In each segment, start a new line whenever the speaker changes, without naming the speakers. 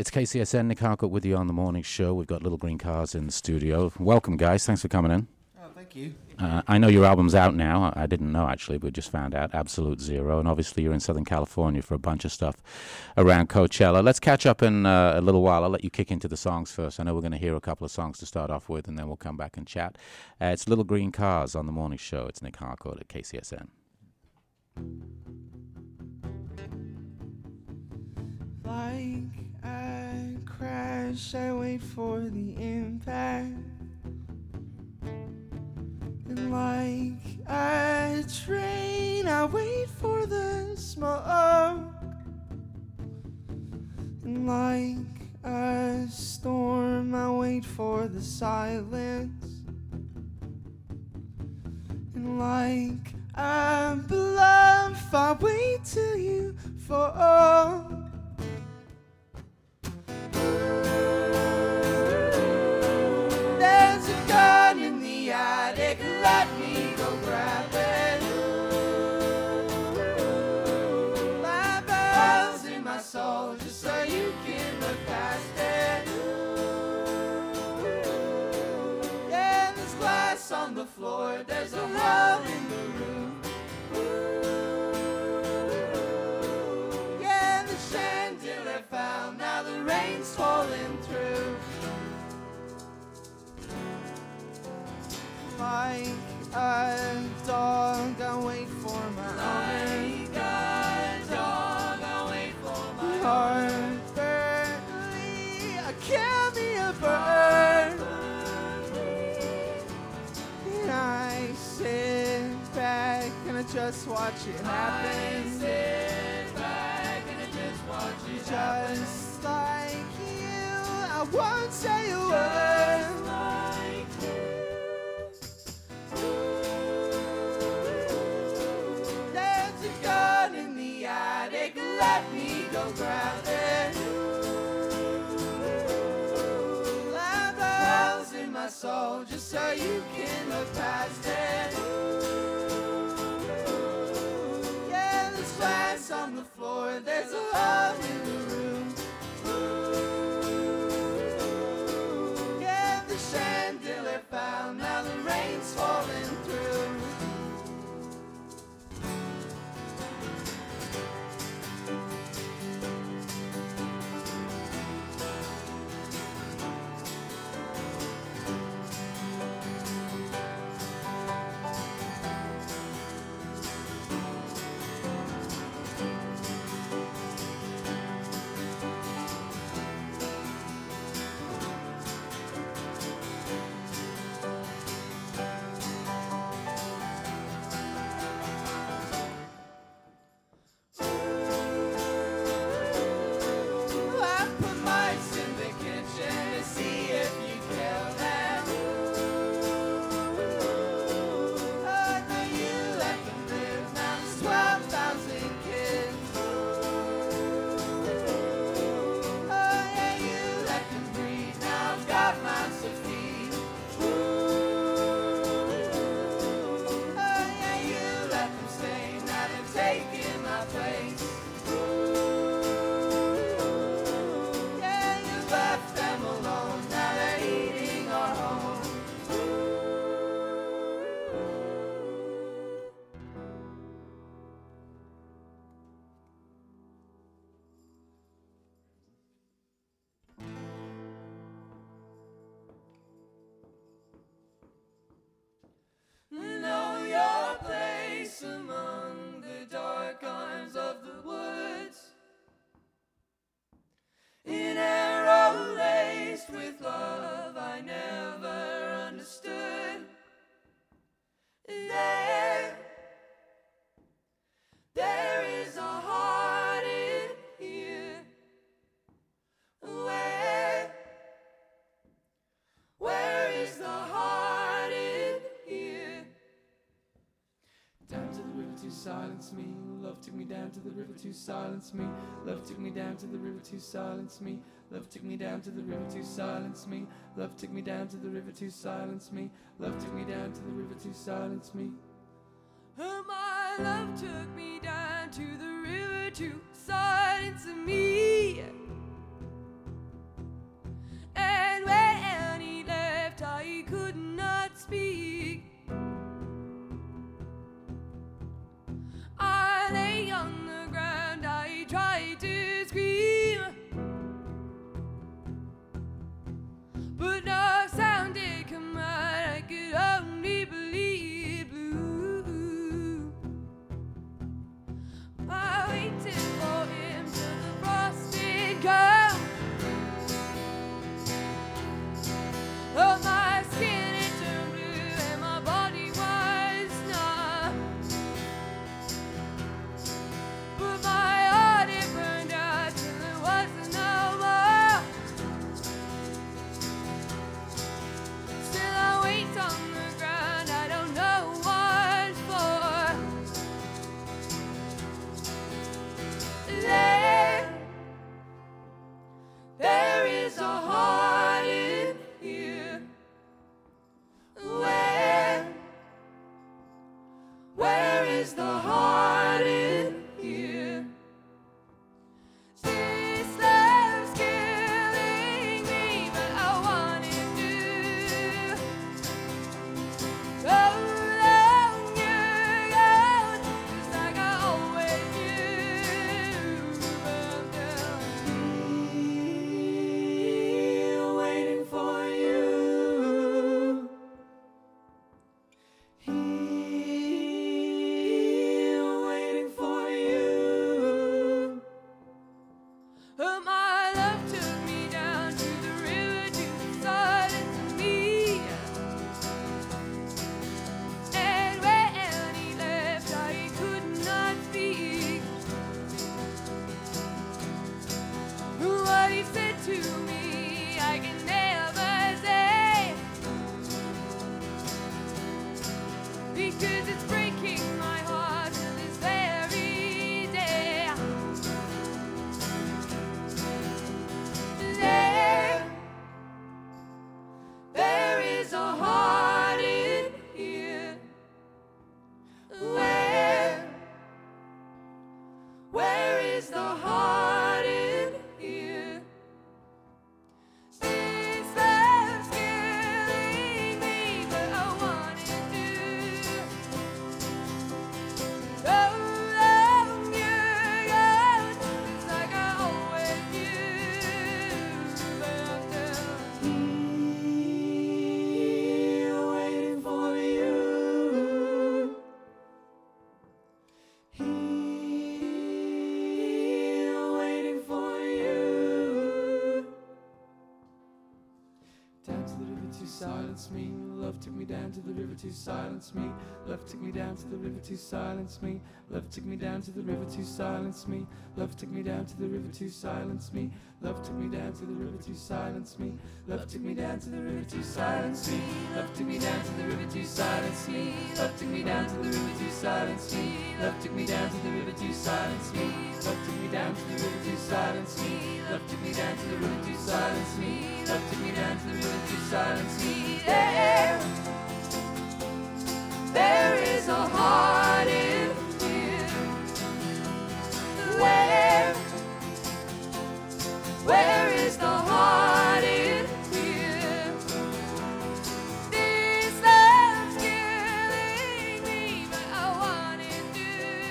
It's KCSN, Nick Harcourt with you on the morning show. We've got Little Green Cars in the studio. Welcome, guys. Thanks for coming in.
Oh, thank you.
I know your album's out now. I didn't know, actually, but just found out. Absolute Zero. And obviously you're in Southern California for a bunch of stuff around Coachella. Let's catch up in a little while. I'll let you kick into the songs first. I know we're going to hear a couple of songs to start off with, and then we'll come back and chat. It's Little Green Cars on the morning show. It's Nick Harcourt at KCSN.
Like I crash, I wait for the impact. And like a train, I wait for the smoke. And like a storm, I wait for the silence. And like a bluff, I wait till you fall. There's a gun in the attic, let me go grab it. My bells in my soul, just so you can look past it. Yeah, there's glass on the floor, there's a hole in the roof. Yeah, the chandelier fell, now the rain's falling through. Like a dog, I wait for my owner. Like a dog, I wait for my heart. Burly, I can't be a bird. And I sit back and I just watch it happen. I sit back and I just watch it happen. Just like you, I won't say a word. There's a gun in the attic, let me go grab it. Live bells in my soul, just so you can look past it. Yeah, there's glass on the floor, there's a hole in the room. Yeah, the chandelier fell, now the rain's falling through. I put mice in the kitchen to see if you kill them. Oh, no, you let them live. Now there's 12,000 kids. Oh, yeah, you let them breed. Now I've got mouths to feed. Oh, yeah, you let them stay. Now they're taking my place. Yeah, you left them alone, now they're eating our home. Know your place among the dark arms of the woods. In arrow laced with love I never understood. There is a heart in here. Where is the heart in here? Down to the river to silence me. Love took me down to the river to silence me. Love took me down to the river to silence me. Love took me down to the river to silence me. Love took me down to the river to silence me. Love took me down to the river to silence me.
My love took me down to the river to silence me.
is a heart in here? Where is the heart in here?
This love's killing me, but I want it to. So long you're gone, just like I always
Here waiting for you. Here waiting for you.
My love took me down to the river to silence me. And when he left, I could not speak. What he said to me, I can never say, because it's breaking my heart to this very day.
There is a heart in here. Where is the heart in here?
This love's killing me, but I want it to. So long you're gone, just like I always knew. But I'm still
Here waiting for you. Here waiting for you. Down to the river to silence me. Love took me down to the river to silence me. Love took me down to the river to silence me. Love took me down to the river to silence me. Love took me down to the river to silence me. Love took me down to the river to silence me. Love took me down to the river to silence me. Love took me down to the river to silence me. Love took me down to the river to silence me. Love took me down to the river to silence me. Love took me down to the river to silence me. Love took me down to the river to silence me. Love took me down to the river to silence me. There is a heart in here. Where is the heart in here?
this love's killing me, but I want it to.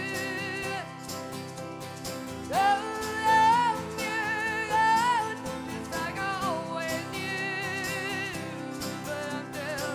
So long you're gone, just like I always knew. But I'm still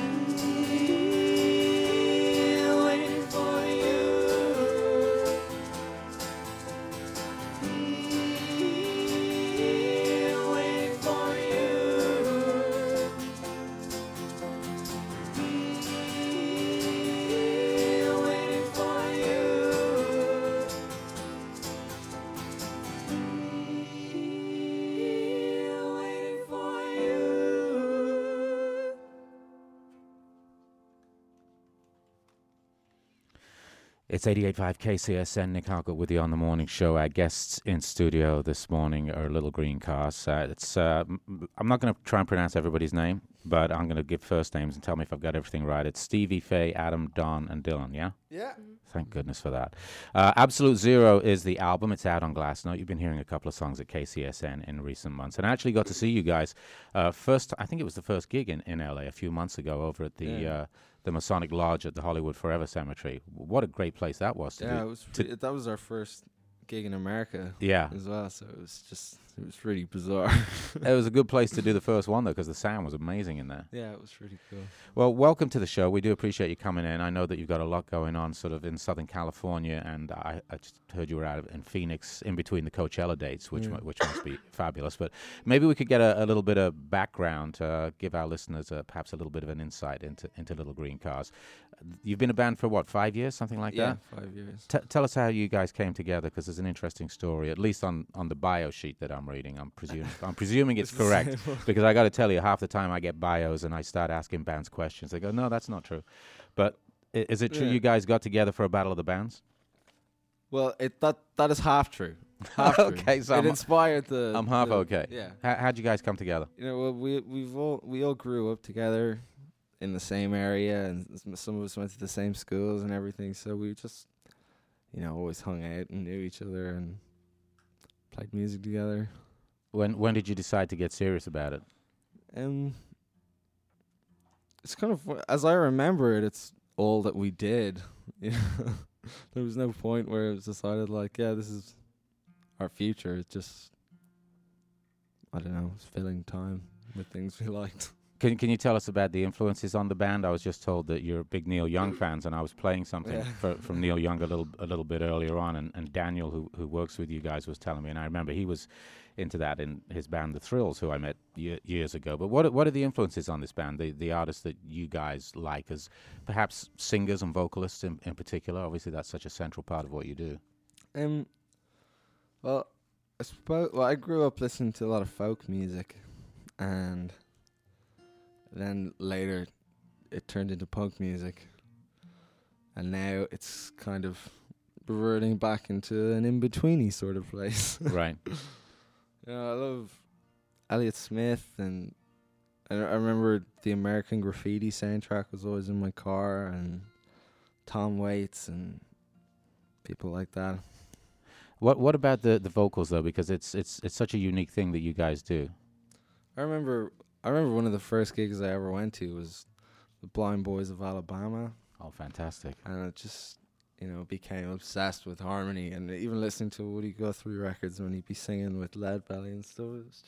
Here waiting for you. Here waiting for you. Here waiting for you. Here waiting for you.
It's 88.5 KCSN. Nick Harcourt with you on the morning show. Our guests in studio this morning are Little Green Cars. I'm not going to try and pronounce everybody's name, but I'm going to give first names and tell me if I've got everything right. It's Stevie, Faye, Adam, Don, and Dylan, yeah?
Yeah.
Thank goodness for that. Absolute Zero is the album. It's out on Glassnote. You've been hearing a couple of songs at KCSN in recent months. And I actually got to see you guys first, I think it was the first gig in LA a few months ago over at the Masonic Lodge at the Hollywood Forever Cemetery. What a great place that was.
Yeah, it was that was our first gig in America
Yeah.
as well, so it was really bizarre.
It was a good place to do the first one, though, because the sound was amazing in there.
Yeah, it was really cool.
Well, welcome to the show. We do appreciate you coming in. I know that you've got a lot going on sort of in Southern California, and I just heard you were out in Phoenix in between the Coachella dates, which must be fabulous. But maybe we could get a little bit of background, give our listeners perhaps a little bit of an insight into Little Green Cars. You've been a band for, what, 5 years, something like that?
Yeah, 5 years.
Tell us how you guys came together, because there's an interesting story, at least on the bio sheet that I'm reading. I'm presuming it's correct, because I got to tell you, half the time I get bios and I start asking bands questions. They go, no, that's not true. But is it true you guys got together for a battle of the bands?
Well, that is half true. After.
Okay, so
it
I'm-
inspired the.
I'm half
the-
okay.
Yeah.
How'd you guys come together?
You know, well, we all grew up together in the same area, and some of us went to the same schools and everything. So we just, always hung out and knew each other and played music together.
When did you decide to get serious about it?
It's kind of, as I remember it, it's all that we did. There was no point where it was decided like, yeah, this is our future. It's just, I don't know, it's filling time with things we liked.
Can you tell us about the influences on the band? I was just told that you're big Neil Young fans, and I was playing something from Neil Young a little bit earlier on, and Daniel, who works with you guys, was telling me, and I remember he was into that in his band The Thrills, who I met years ago. But what are the influences on this band? The artists that you guys like as perhaps singers and vocalists in particular? Obviously, that's such a central part of what you do.
Well, I suppose. Well, I grew up listening to a lot of folk music, and then later it turned into punk music, and now it's kind of reverting back into an in-betweeny sort of place.
Right.
I love Elliott Smith, and I remember the American Graffiti soundtrack was always in my car, and Tom Waits and people like that.
What about the vocals though? Because it's such a unique thing that you guys do.
I remember one of the first gigs I ever went to was the Blind Boys of Alabama,
Oh, fantastic.
and it just became obsessed with harmony, and even listening to Woody Guthrie records when he'd be singing with Lead Belly and stuff.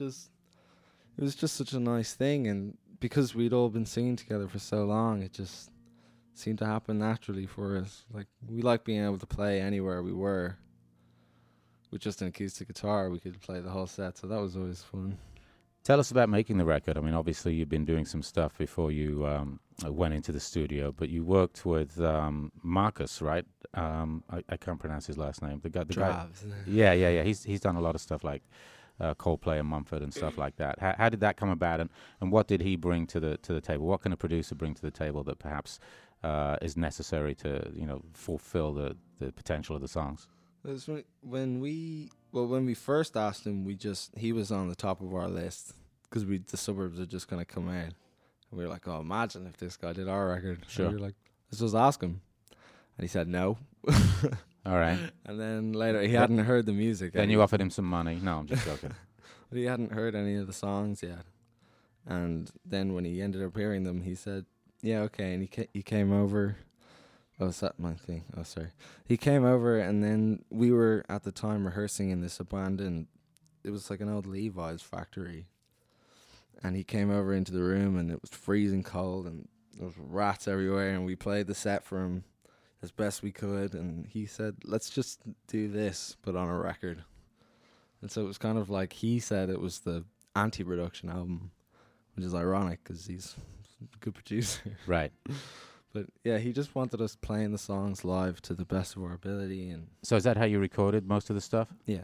It was just such a nice thing, and because we'd all been singing together for so long, it just seemed to happen naturally for us. Like, we like being able to play anywhere we were with just an acoustic guitar. We could play the whole set, so that was always fun.
Tell us about making the record. I mean, obviously, you've been doing some stuff before you went into the studio, but you worked with Marcus, right? I can't pronounce his last name. The guy.
Dravs.
Yeah. He's done a lot of stuff like Coldplay and Mumford and stuff like that. How did that come about, and what did he bring to the table? What can a producer bring to the table that perhaps is necessary to fulfill the potential of the songs?
When we first asked him, he was on the top of our list because the Suburbs had just kind of come out, and we were like, oh, imagine if this guy did our record.
Sure.
And we were like, let's just ask him, and he said no.
All right.
And then later he hadn't heard the music.
Then you offered him some money. No, I'm just joking.
But he hadn't heard any of the songs yet, and then when he ended up hearing them, he said, yeah, okay, and he came over. Oh, is that my thing? Oh, sorry. He came over, and then we were at the time rehearsing in this abandoned, it was like an old Levi's factory. And he came over into the room, and it was freezing cold, and there was rats everywhere, and we played the set for him as best we could, and he said, let's just do this, but on a record. And so it was kind of like he said it was the anti-production album, which is ironic because he's a good producer.
Right.
But yeah, he just wanted us playing the songs live to the best of our ability, and
So is that how you recorded most of the stuff?
yeah.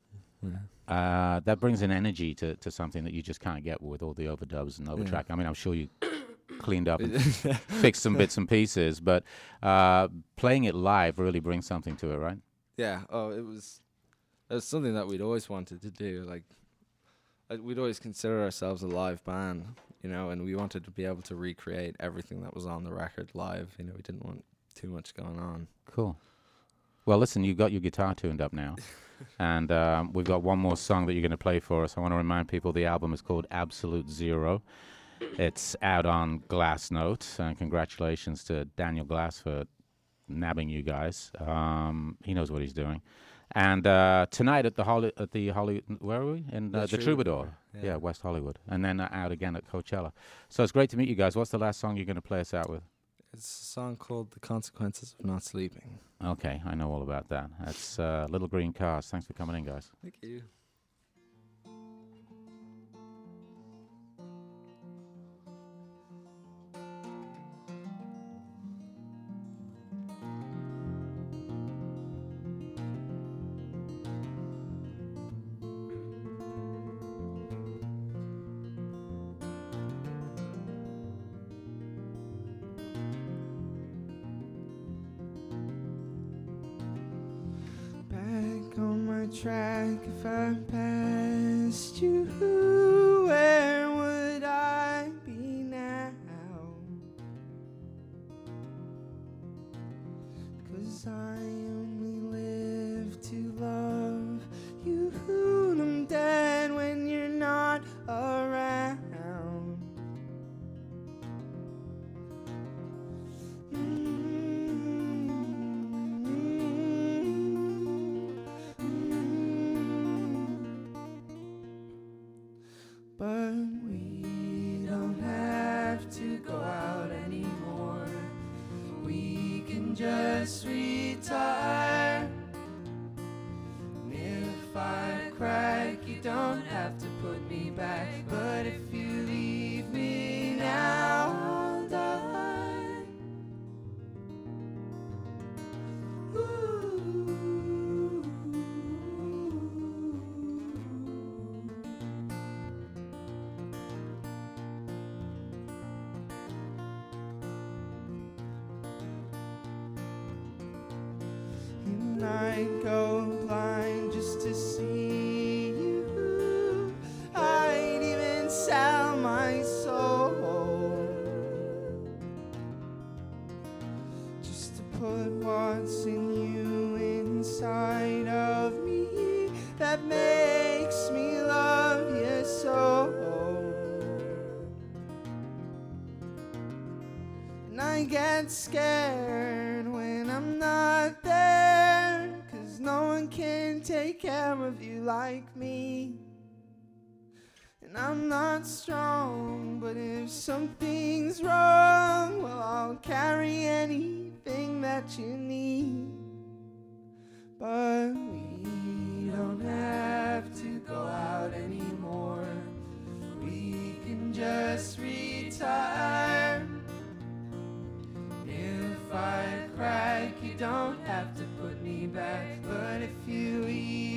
That brings an energy to something that you just can't get with all the overdubs and overtrack. I mean, I'm sure you cleaned up and fixed some bits and pieces, but playing it live really brings something to it, right?
Yeah. Oh, it was something that we'd always wanted to do. Like, we'd always consider ourselves a live band, and we wanted to be able to recreate everything that was on the record live. We didn't want too much going on.
Cool. Well, listen, you've got your guitar tuned up now, and we've got one more song that you're going to play for us. I want to remind people the album is called Absolute Zero. It's out on Glassnote, and congratulations to Daniel Glass for nabbing you guys. He knows what he's doing. And tonight at the Hollywood, where are we? In the Troubadour. Yeah, West Hollywood. And then out again at Coachella. So it's great to meet you guys. What's the last song you're going to play us out with?
It's a song called The Consequences of Not Sleeping.
Okay, I know all about that. That's Little Green Cars. Thanks for coming in, guys.
Thank you.
track if I passed you? Where would I be now? 'Cause I only live to love you. I'm dead when you're not around. But we don't have to go out anymore. We can just retire. And if I crack, you don't have to put me back. But if you leave me now, I'll die. Ooh. And I'd go blind just to see you. I'd even sell my soul just to put what's in you inside of me that makes me love you so. And I get scared when I'm not there, 'cause no one can take care of you like me. And I'm not strong, but if something's wrong, well, I'll carry anything that you need. But we don't have to go out anymore. We can just retire. If I crack, you don't have to put me back. But if you leave